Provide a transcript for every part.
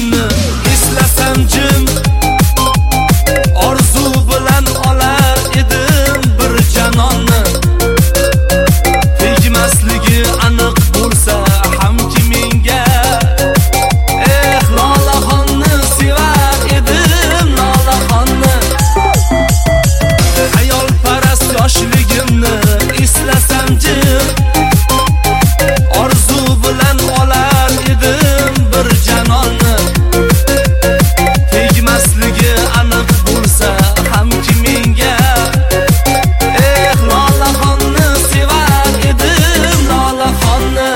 yoshligimni eslasam jim, orzu bilan olar edim bir janonni. Tegmasligi aniq bo'lsa hamki menga, lolaxonni sevar edim, lolaxonni. Ayol parast yoshligimni eslasam jim, orzu bilan olar edim bir janonni. Tegmasligi aniq bo'lsa hamki menga, lolaxonni sevar edim, lolaxonni.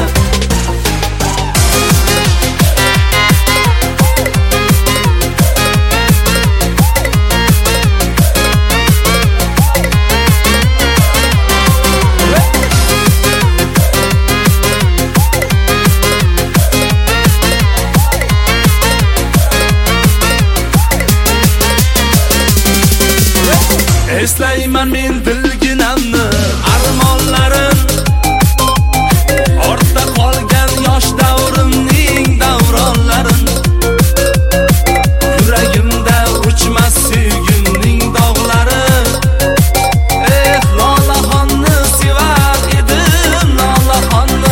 Eslayman men bilginamni, armonlarim, ortda qolgan yosh davrimning davronlarim. Yuragimda o'chmas sevgimning dog'lari, lolaxonni sevar edim, lolaxonni.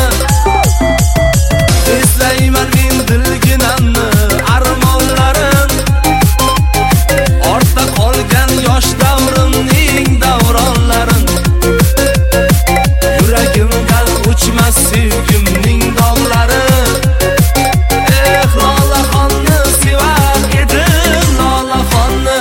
Eslayman men bilginamni, armonlarim, ortda qolgan yosh davrimning davronlarim. Yuragimda o'chmas sevgimning dog'lari, lolaxonni sevar edim, lolaxonni.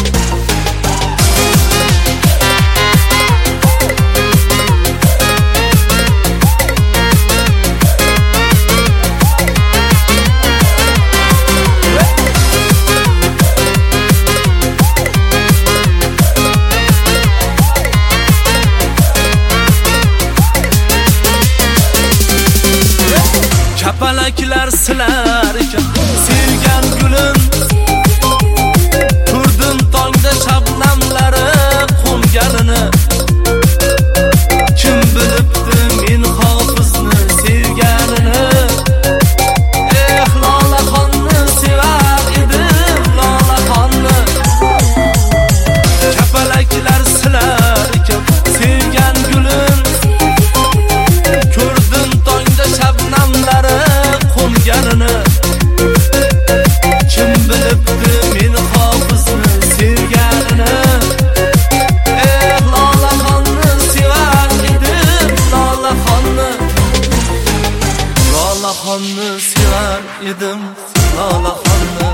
Kapalaklar silar ekan sevgan gulim, ko'rdim tongda shabnamlari qo'nganini. Kim bilibdi men hofizni sevganini, lolaxonni sevar edim, lolaxonni. Kapalaklar silar ekan sevgan gulim, ko'rdim tongda shabnamlari qo'nganini. Kim bilibdi men hofizni sevganini, lolaxonni sevar edim, lolaxonni. Lolaxonni sevar edim, lolaxonni.